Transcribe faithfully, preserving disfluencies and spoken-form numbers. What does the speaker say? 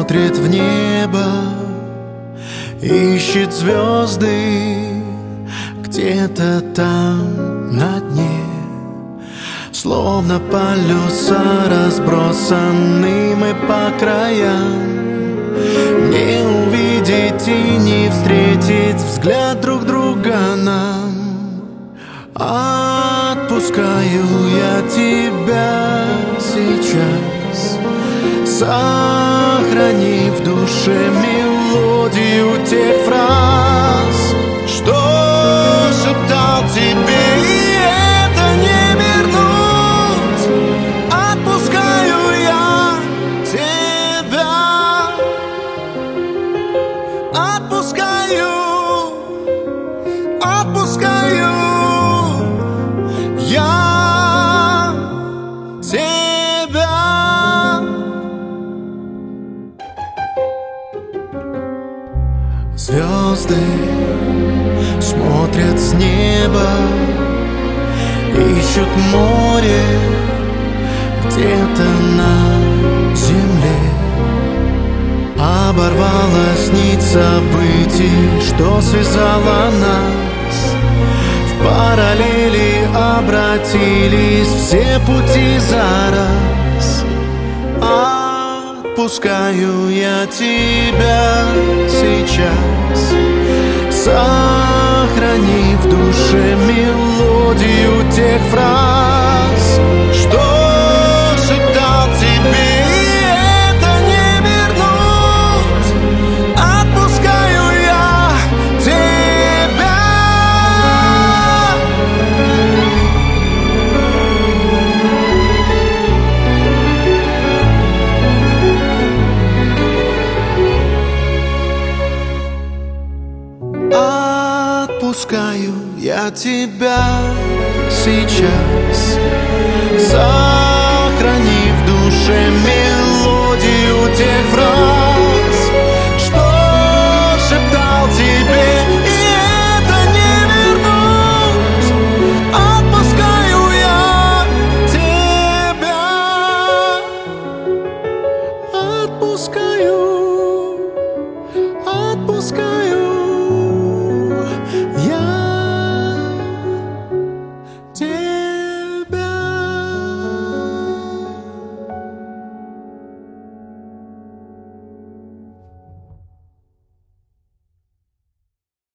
смотрит в небо, ищет звезды где-то там на дне. Словно полюса разбросаны мы по краям. Не увидеть и не встретить взгляд друг друга нам. Отпускаю я тебя сейчас, сохрани в душе мелодию тех фраз, что шептал тебе, и это не вернуть. Отпускаю я тебя, отпускаю, отпускаю я тебя. Звезды смотрят с неба, ищут море где-то на земле. Оборвалась нить событий, что связала нас. В параллели обратились все пути за раз. Отпускаю я тебя сейчас, сохрани в душе мелодию тех фраз, что шептал тебе, и это не вернуть. Отпускаю я тебя. Отпускаю я тебя сейчас, сохрани в душе мир.